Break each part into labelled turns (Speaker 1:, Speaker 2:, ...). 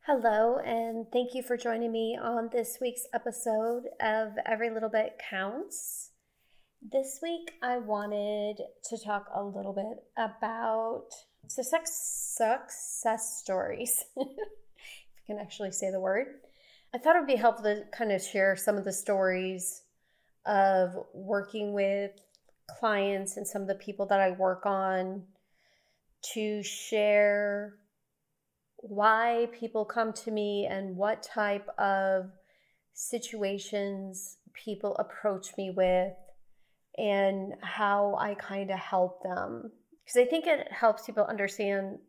Speaker 1: Hello, and thank you for joining me on this week's episode of Every Little Bit Counts. This week, I wanted to talk a little bit about success stories, if I can actually say the word. I thought it would be helpful to kind of share some of the stories of working with clients and some of the people that I work on to share why people come to me and what type of situations people approach me with and how I kind of help them. Because I think it helps people understand,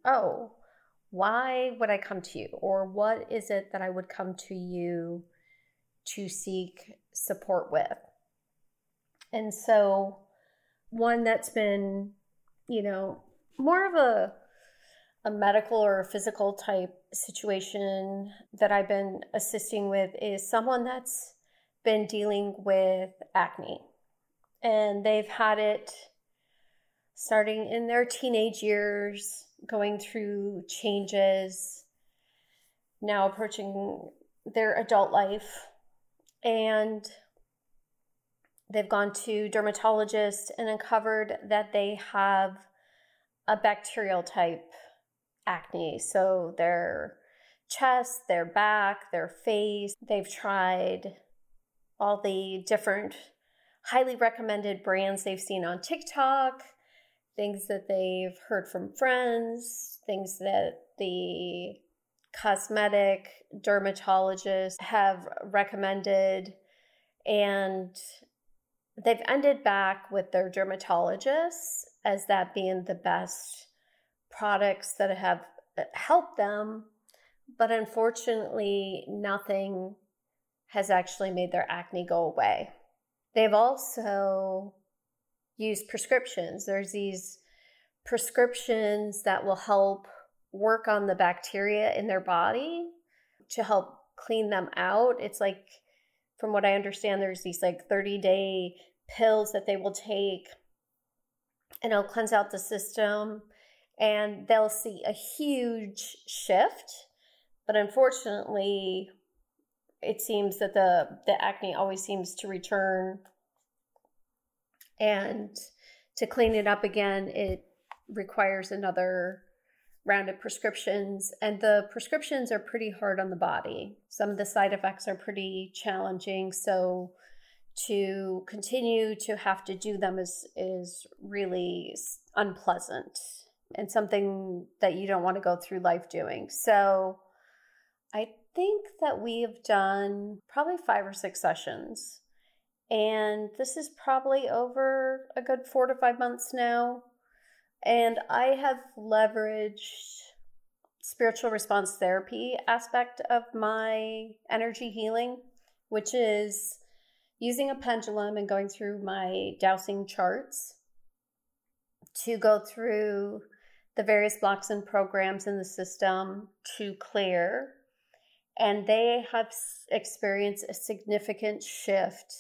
Speaker 1: why would I come to you? Or what is it that I would come to you to seek support with? And so one that's been, more of a medical or a physical type situation that I've been assisting with is someone that's been dealing with acne. And they've had it starting in their teenage years, going through changes, now approaching their adult life. And they've gone to dermatologists and uncovered that they have a bacterial type acne. So their chest, their back, their face, they've tried all the different highly recommended brands they've seen on TikTok, things that they've heard from friends, things that the cosmetic dermatologists have recommended, and they've ended back with their dermatologists as that being the best products that have helped them, but unfortunately, nothing has actually made their acne go away. They've also used prescriptions. There's these prescriptions that will help work on the bacteria in their body to help clean them out. It's like, from what I understand, there's these 30-day pills that they will take, and it'll cleanse out the system. And they'll see a huge shift. But unfortunately, it seems that the acne always seems to return. And to clean it up again, it requires another round of prescriptions. And the prescriptions are pretty hard on the body. Some of the side effects are pretty challenging. So to continue to have to do them is really unpleasant, and something that you don't want to go through life doing. So I think that we have done probably 5 or 6 sessions. And this is probably over a good 4 to 5 months now. And I have leveraged spiritual response therapy aspect of my energy healing, which is using a pendulum and going through my dowsing charts to go through the various blocks and programs in the system to clear. And they have experienced a significant shift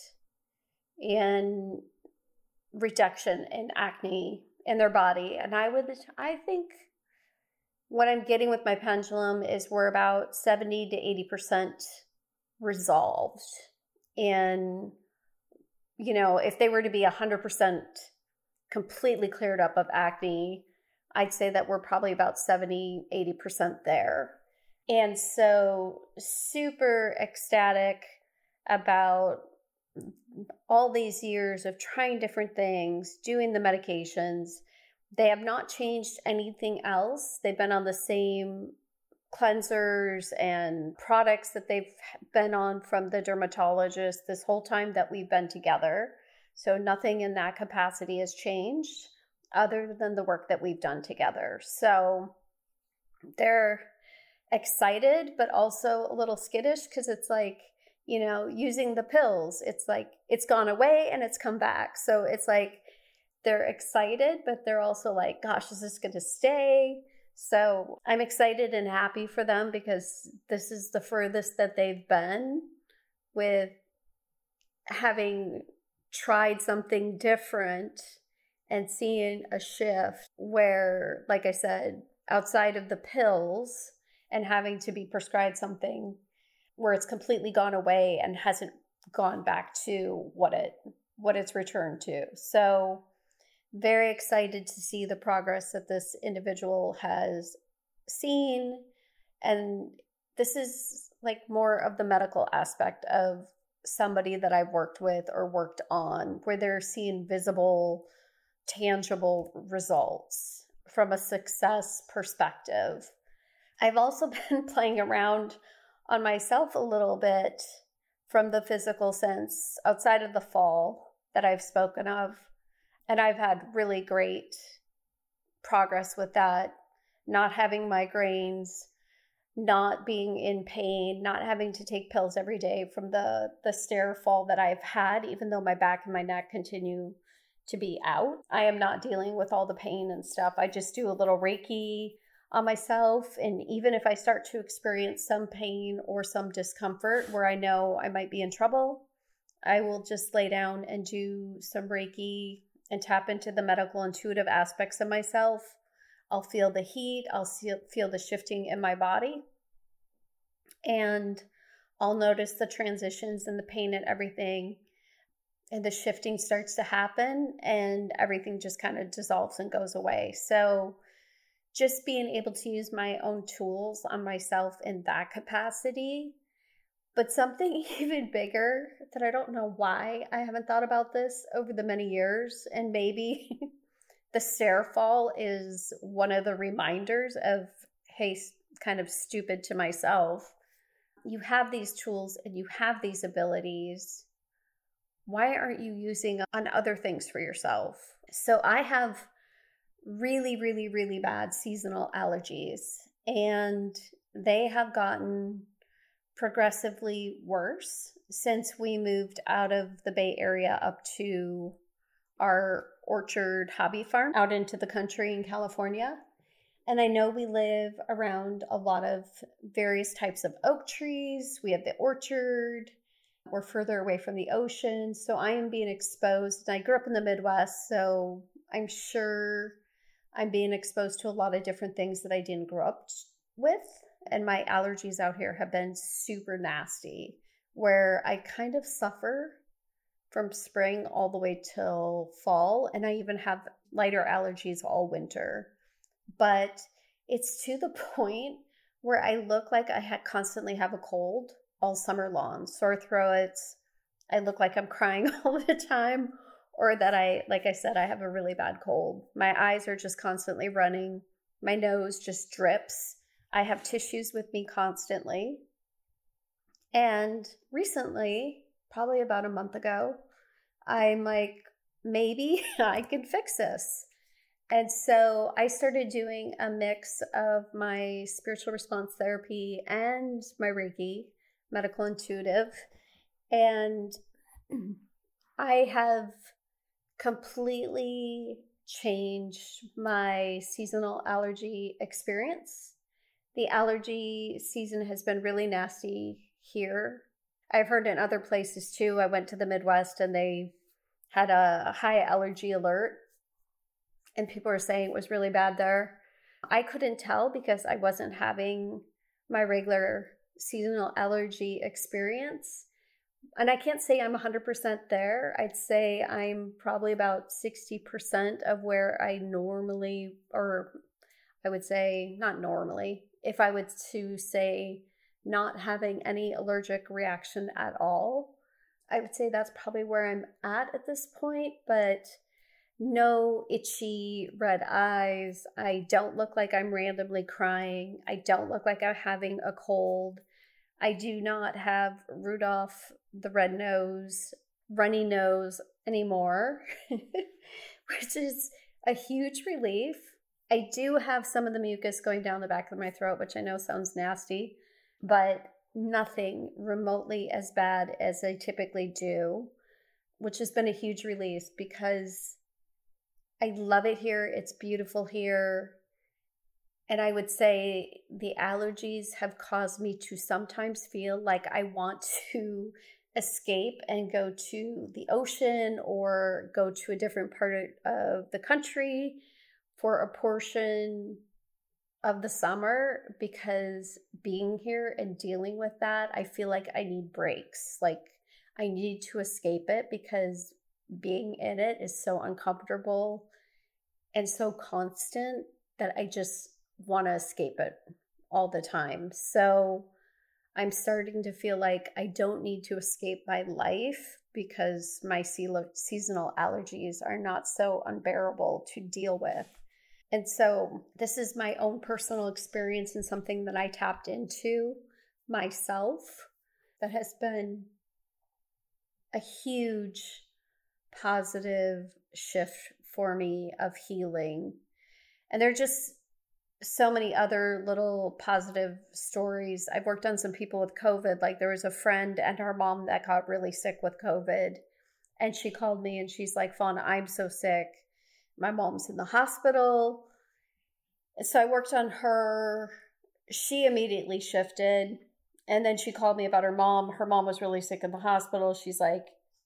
Speaker 1: in reduction in acne in their body. And I think what I'm getting with my pendulum is we're about 70 to 80% resolved. And, if they were to be 100% completely cleared up of acne, I'd say that we're probably about 70, 80% there. And so super ecstatic about all these years of trying different things, doing the medications. They have not changed anything else. They've been on the same cleansers and products that they've been on from the dermatologist this whole time that we've been together. So nothing in that capacity has changed other than the work that we've done together. So they're excited, but also a little skittish because it's using the pills. It's it's gone away and it's come back. So it's they're excited, but they're also gosh, is this going to stay? So I'm excited and happy for them because this is the furthest that they've been with having tried something different and seeing a shift where, like I said, outside of the pills and having to be prescribed something where it's completely gone away and hasn't gone back to what it's returned to. So very excited to see the progress that this individual has seen. And this is like more of the medical aspect of somebody that I've worked with or worked on, where they're seeing visible, tangible results from a success perspective. I've also been playing around on myself a little bit from the physical sense outside of the fall that I've spoken of. And I've had really great progress with that, not having migraines, not being in pain, not having to take pills every day from the stair fall that I've had, even though my back and my neck continue to be out. I am not dealing with all the pain and stuff. I just do a little Reiki on myself. And even if I start to experience some pain or some discomfort where I know I might be in trouble, I will just lay down and do some Reiki and tap into the medical intuitive aspects of myself. I'll feel the heat. I'll feel the shifting in my body. And I'll notice the transitions and the pain and everything. And the shifting starts to happen and everything just kind of dissolves and goes away. So just being able to use my own tools on myself in that capacity. But something even bigger that I don't know why I haven't thought about this over the many years, and maybe the stair fall is one of the reminders of, hey, kind of stupid to myself. You have these tools and you have these abilities. Why aren't you using on other things for yourself? So I have really, really, really bad seasonal allergies, and they have gotten progressively worse since we moved out of the Bay Area up to our orchard hobby farm out into the country in California. And I know we live around a lot of various types of oak trees. We have the orchard. We're further away from the ocean. So I am being exposed. And I grew up in the Midwest, so I'm sure I'm being exposed to a lot of different things that I didn't grow up with. And my allergies out here have been super nasty, where I kind of suffer from spring all the way till fall. And I even have lighter allergies all winter. But it's to the point where I look like I constantly have a cold all summer long. Sore throats. I look like I'm crying all the time, or that like I said, I have a really bad cold. My eyes are just constantly running. My nose just drips. I have tissues with me constantly. And recently, probably about a month ago, I'm like, maybe I can fix this. And so I started doing a mix of my spiritual response therapy and my Reiki, medical intuitive. And I have completely changed my seasonal allergy experience. The allergy season has been really nasty here. I've heard in other places too. I went to the Midwest and they had a high allergy alert, and people were saying it was really bad there. I couldn't tell because I wasn't having my regular seasonal allergy experience. And I can't say I'm 100% there. I'd say I'm probably about 60% of where I normally, or I would say not normally, if I was to say not having any allergic reaction at all, I would say that's probably where I'm at this point, but no itchy red eyes. I don't look like I'm randomly crying. I don't look like I'm having a cold. I do not have Rudolph the red nose, runny nose anymore, which is a huge relief. I do have some of the mucus going down the back of my throat, which I know sounds nasty, but nothing remotely as bad as I typically do, which has been a huge relief because I love it here. It's beautiful here. And I would say the allergies have caused me to sometimes feel like I want to escape and go to the ocean or go to a different part of the country for a portion of the summer, because being here and dealing with that, I feel like I need breaks. Like I need to escape it because being in it is so uncomfortable and so constant that I just want to escape it all the time. So I'm starting to feel like I don't need to escape my life because my seasonal allergies are not so unbearable to deal with. And so this is my own personal experience and something that I tapped into myself that has been a huge positive shift for me of healing. And there are just so many other little positive stories. I've worked on some people with COVID. Like there was a friend and her mom that got really sick with COVID. And she called me and she's like, Fauna, I'm so sick. My mom's in the hospital. So I worked on her. She immediately shifted. And then she called me about her mom. Her mom was really sick in the hospital. She's like,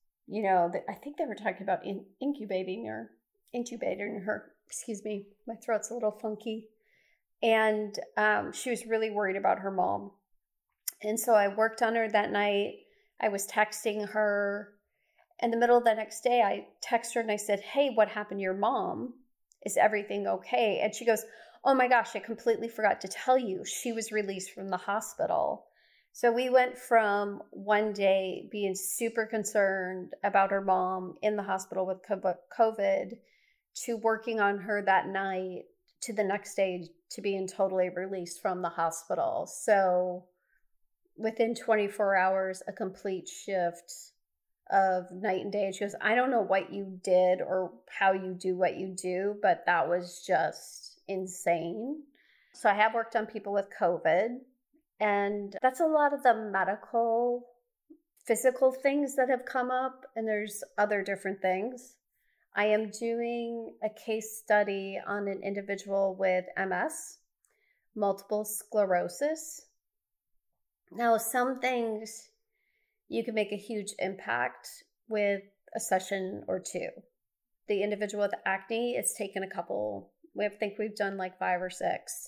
Speaker 1: I think they were talking about incubating her. Excuse me, my throat's a little funky. And she was really worried about her mom. And so I worked on her that night. I was texting her. In the middle of the next day, I texted her and I said, hey, what happened to your mom? Is everything okay? And she goes, oh my gosh, I completely forgot to tell you. She was released from the hospital. So we went from one day being super concerned about her mom in the hospital with COVID to working on her that night to the next day to being totally released from the hospital. So within 24 hours, a complete shift of night and day. And she goes, I don't know what you did or how you do what you do, but that was just insane. So I have worked on people with COVID, and that's a lot of the medical, physical things that have come up, and there's other different things. I am doing a case study on an individual with MS, multiple sclerosis. Now, some things you can make a huge impact with a session or two. The individual with acne, it's taken a couple. I think we've done like 5 or 6.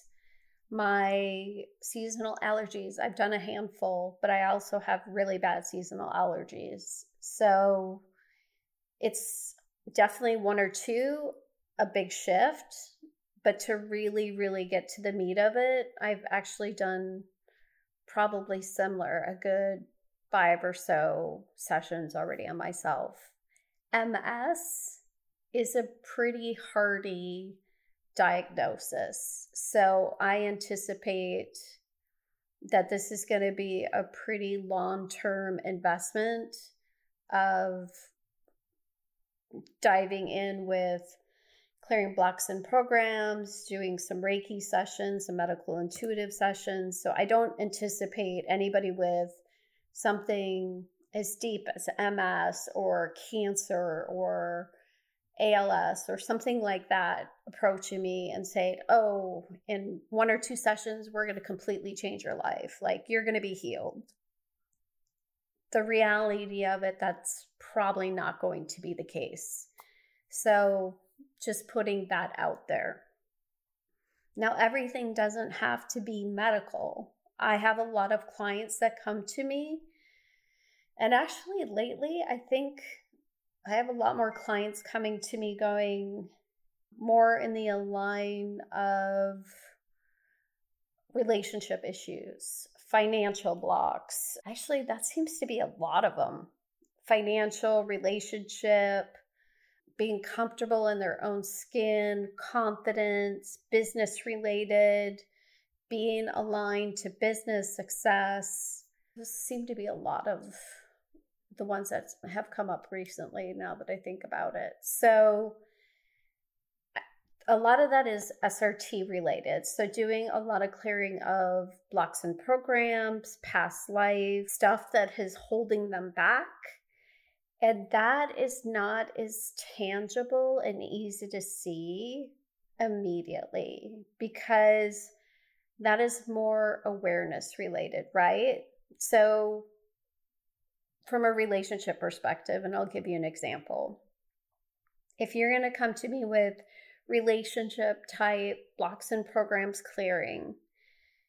Speaker 1: My seasonal allergies, I've done a handful, but I also have really bad seasonal allergies. So it's definitely 1 or 2, a big shift. But to really, really get to the meat of it, I've actually done probably similar, a good 5 or so sessions already on myself. MS is a pretty hardy diagnosis. So I anticipate that this is going to be a pretty long-term investment of diving in with clearing blocks and programs, doing some Reiki sessions, some medical intuitive sessions. So I don't anticipate anybody with something as deep as MS or cancer or ALS or something like that approaching me and saying, oh, in 1 or 2 sessions, we're going to completely change your life. Like you're going to be healed. The reality of it, that's probably not going to be the case. So just putting that out there. Now, everything doesn't have to be medical. I have a lot of clients that come to me. And actually lately, I think I have a lot more clients coming to me going more in the line of relationship issues, financial blocks. Actually, that seems to be a lot of them. Financial, relationship, being comfortable in their own skin, confidence, business related, being aligned to business success. Those seem to be a lot of the ones that have come up recently now that I think about it. So a lot of that is SRT related. So doing a lot of clearing of blocks and programs, past life, stuff that is holding them back. And that is not as tangible and easy to see immediately because that is more awareness related, right? So from a relationship perspective, and I'll give you an example. If you're going to come to me with relationship type blocks and programs clearing,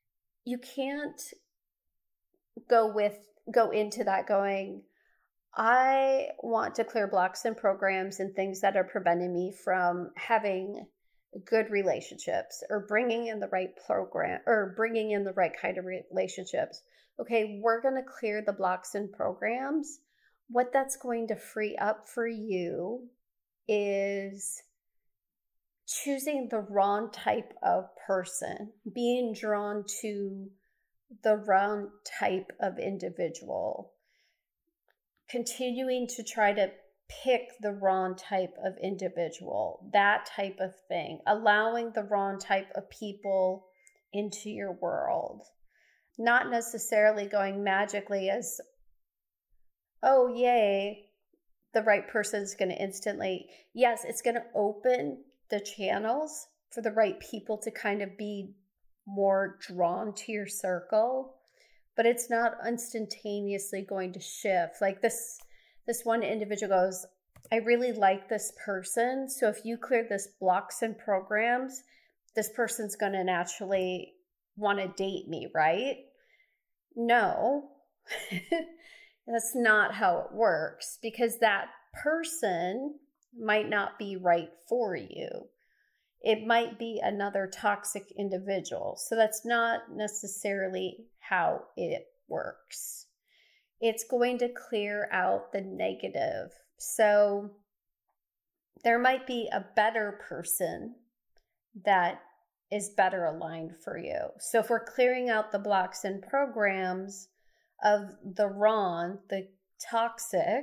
Speaker 1: you can't go into that going, I want to clear blocks and programs and things that are preventing me from having good relationships or bringing in the right program or bringing in the right kind of relationships. Okay, we're going to clear the blocks and programs. What that's going to free up for you is choosing the wrong type of person, being drawn to the wrong type of individual, continuing to try to pick the wrong type of individual, that type of thing, allowing the wrong type of people into your world, not necessarily going magically as, oh, yay, the right person is going to instantly, yes, it's going to open the channels for the right people to kind of be more drawn to your circle, but it's not instantaneously going to shift. Like this one individual goes, I really like this person. So if you clear this blocks and programs, this person's going to naturally want to date me, right? No, that's not how it works, because that person might not be right for you. It might be another toxic individual. So that's not necessarily how it works. It's going to clear out the negative. So there might be a better person that is better aligned for you. So if we're clearing out the blocks and programs of the wrong, the toxic,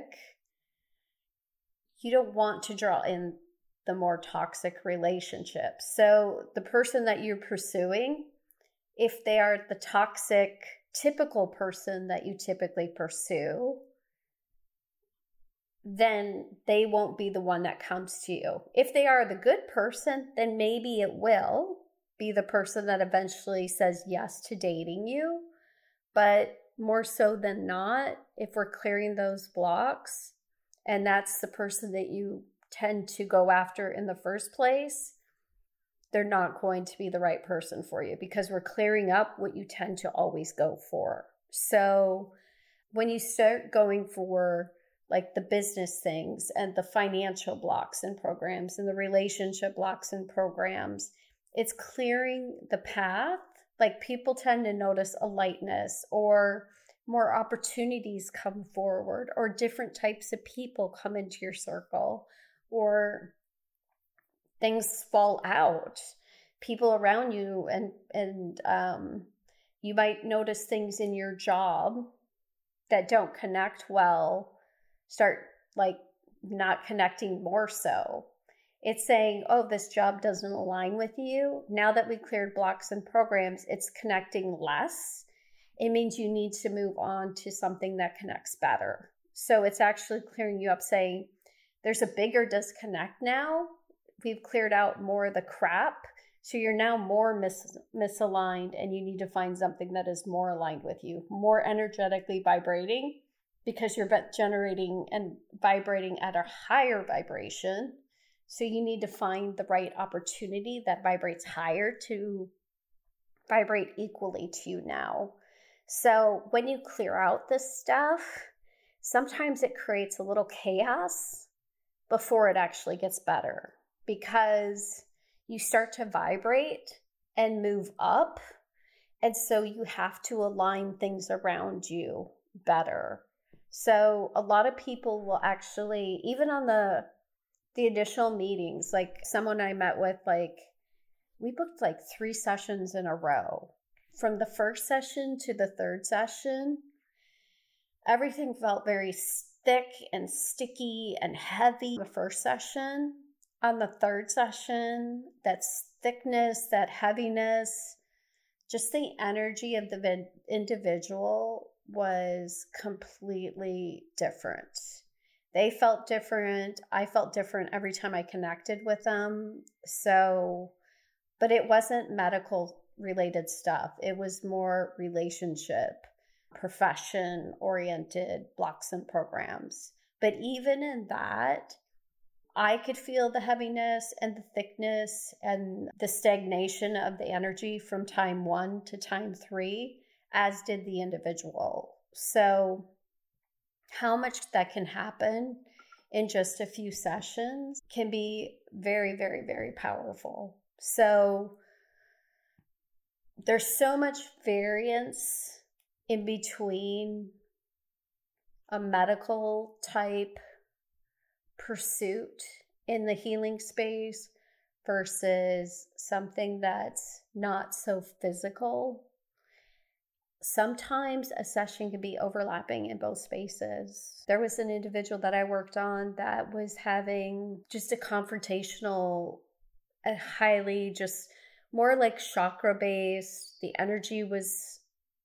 Speaker 1: you don't want to draw in the more toxic relationships. So the person that you're pursuing, if they are the toxic, typical person that you typically pursue, then they won't be the one that comes to you. If they are the good person, then maybe it will be the person that eventually says yes to dating you. But more so than not, if we're clearing those blocks, and that's the person that you tend to go after in the first place, they're not going to be the right person for you, because we're clearing up what you tend to always go for. So when you start going for like the business things and the financial blocks and programs and the relationship blocks and programs, it's clearing the path. Like people tend to notice a lightness, or more opportunities come forward, or different types of people come into your circle, or things fall out, people around you, and you might notice things in your job that don't connect well start like not connecting more so. It's saying, oh, this job doesn't align with you. Now that we cleared blocks and programs, it's connecting less. It means you need to move on to something that connects better. So it's actually clearing you up, saying there's a bigger disconnect now. We've cleared out more of the crap. So you're now more misaligned, and you need to find something that is more aligned with you, more energetically vibrating, because you're generating and vibrating at a higher vibration. So you need to find the right opportunity that vibrates higher to vibrate equally to you now. So when you clear out this stuff, sometimes it creates a little chaos before it actually gets better, because you start to vibrate and move up. And so you have to align things around you better. So a lot of people will actually, even on the initial meetings, like someone I met with, like we booked like 3 sessions in a row. From the first session to the third session, everything felt very thick and sticky and heavy the first session. On the third session, that thickness, that heaviness, just the energy of the individual was completely different. They felt different. I felt different every time I connected with them. So, but it wasn't medical related stuff. It was more relationship, profession oriented blocks and programs. But even in that, I could feel the heaviness and the thickness and the stagnation of the energy from time 1 to time 3, as did the individual. So, how much that can happen in just a few sessions can be very, very, very powerful. So, there's so much variance in between a medical type pursuit in the healing space versus something that's not so physical. Sometimes a session can be overlapping in both spaces. There was an individual that I worked on that was having just a confrontational, a highly just more like chakra based. The energy was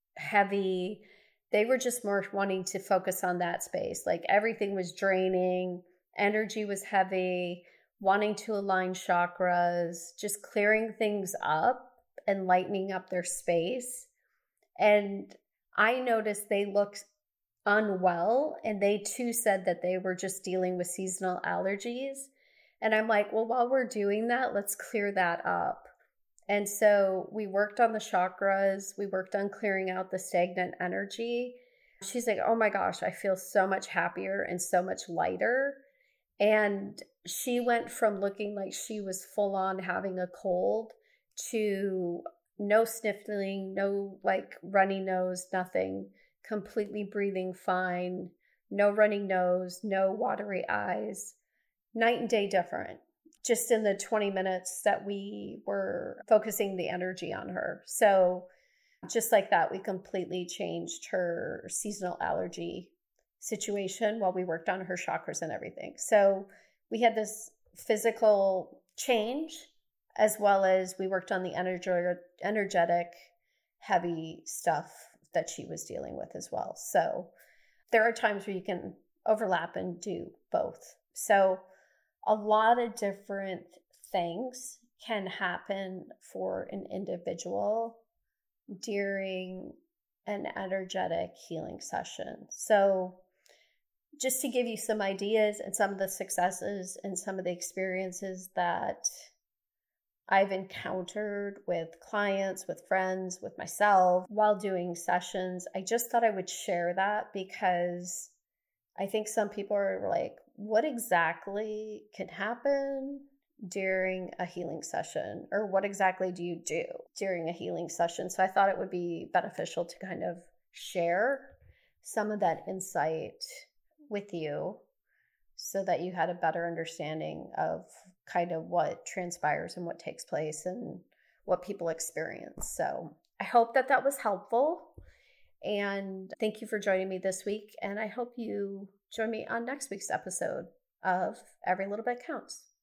Speaker 1: heavy. They were just more wanting to focus on that space. Like everything was draining. Energy was heavy, wanting to align chakras, just clearing things up and lightening up their space. And I noticed they looked unwell, and they too said that they were just dealing with seasonal allergies. And I'm like, well, while we're doing that, let's clear that up. And so we worked on the chakras. We worked on clearing out the stagnant energy. She's like, oh my gosh, I feel so much happier and so much lighter. And she went from looking like she was full on having a cold to no sniffling, no like runny nose, nothing, completely breathing fine, no running nose, no watery eyes, night and day different, just in the 20 minutes that we were focusing the energy on her. So just like that, we completely changed her seasonal allergy situation while we worked on her chakras and everything. So we had this physical change, as well as we worked on the energetic heavy stuff that she was dealing with as well. So there are times where you can overlap and do both. So a lot of different things can happen for an individual during an energetic healing session. So just to give you some ideas and some of the successes and some of the experiences that I've encountered with clients, with friends, with myself while doing sessions, I just thought I would share that because I think some people are like, what exactly can happen during a healing session? Or what exactly do you do during a healing session? So I thought it would be beneficial to kind of share some of that insight with you so that you had a better understanding of kind of what transpires and what takes place and what people experience. So I hope that that was helpful. And thank you for joining me this week. And I hope you join me on next week's episode of Every Little Bit Counts.